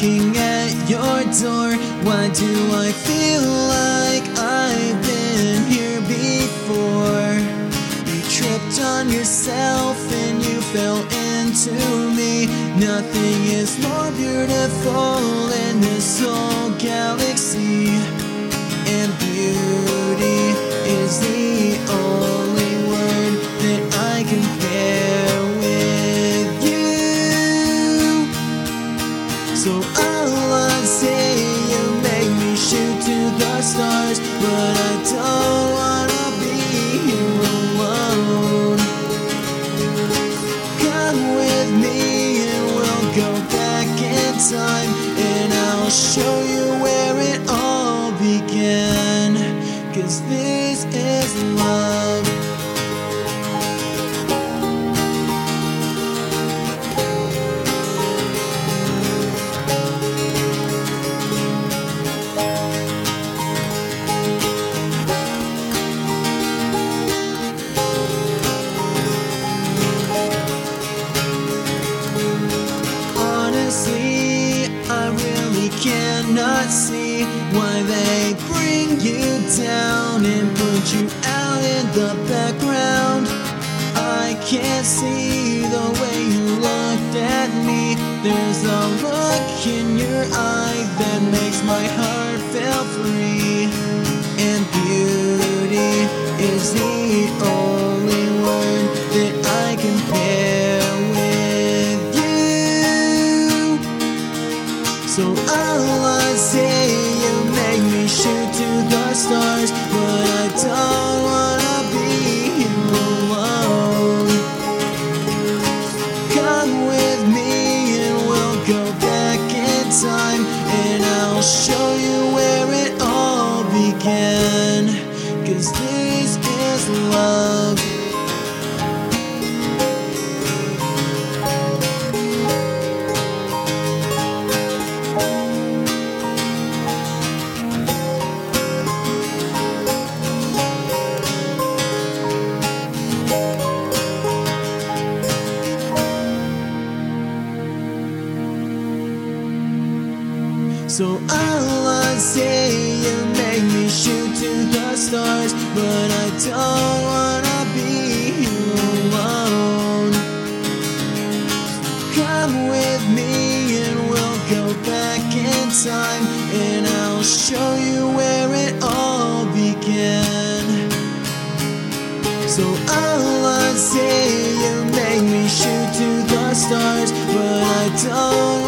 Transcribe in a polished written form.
knocking at your door. Why do I feel like I've been here before? You tripped on yourself and you fell into me. Nothing is more beautiful in this whole galaxy, and beauty is the only word that I can pair with you. So I'll say you make me shoot to the stars, but I don't wanna be here alone. Come with me and we'll go back in time, and I'll show you where it all began. 'Cause this is love. Honestly, I really cannot see why they bring you down and put you out in the background. I can't see the way you looked at me. There's a look in your eye that makes my heart feel free, and beauty is the only word that I can pair with you. So I'll say you make me shoot to the stars, but I don't wanna be here alone. Come with me and we'll go back in time, and I'll show you where it all began. 'Cause this is love. So I'll say you make me shoot to the stars, but I don't wanna be here alone. Come with me and we'll go back in time, and I'll show you where it all began. So I'll say you make me shoot to the stars, but I don't